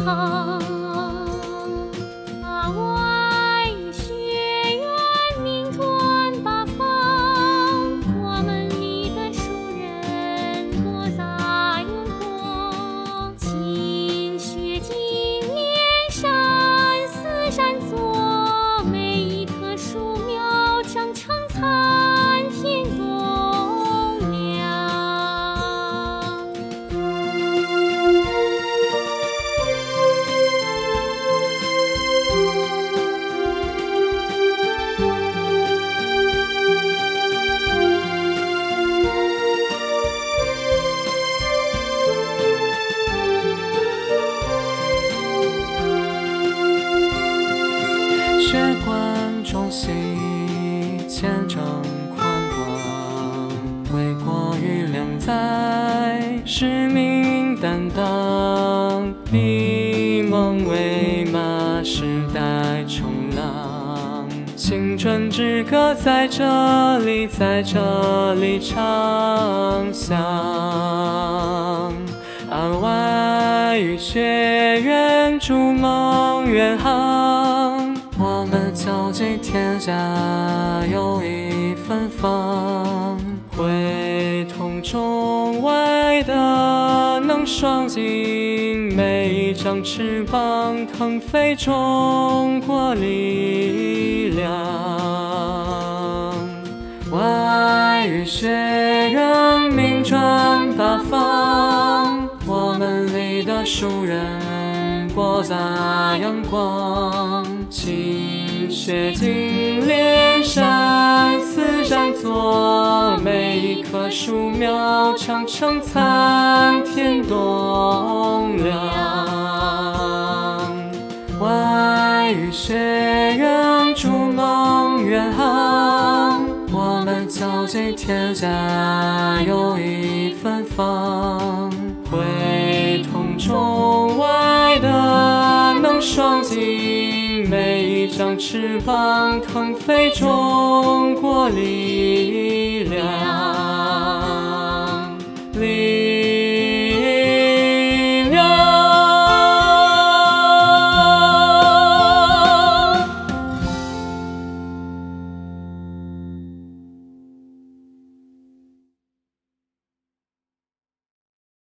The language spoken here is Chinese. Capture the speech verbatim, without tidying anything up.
航。啊，外语学院名传八方，我们里的树人播撒阳光，勤学精练，山思山作，每一棵树苗长成参天栋梁。 血管中心，虔诚宽广，为国与两载，使命担当，以梦为马，时代冲浪，青春之歌在这里，在这里唱响。安外语学院筑梦远航，我们走进天下有一芬芳，会同中外的能双尽，每一张翅膀腾飞中国力量。外语学院名传八方，我们里的树人播撒阳光，勤学精练，山思山作，每一棵树苗长成参天栋梁。外语学院筑梦远航，我们走进天下有一芬芳，会同中外的能双尽，每一张翅膀腾飞中国力量。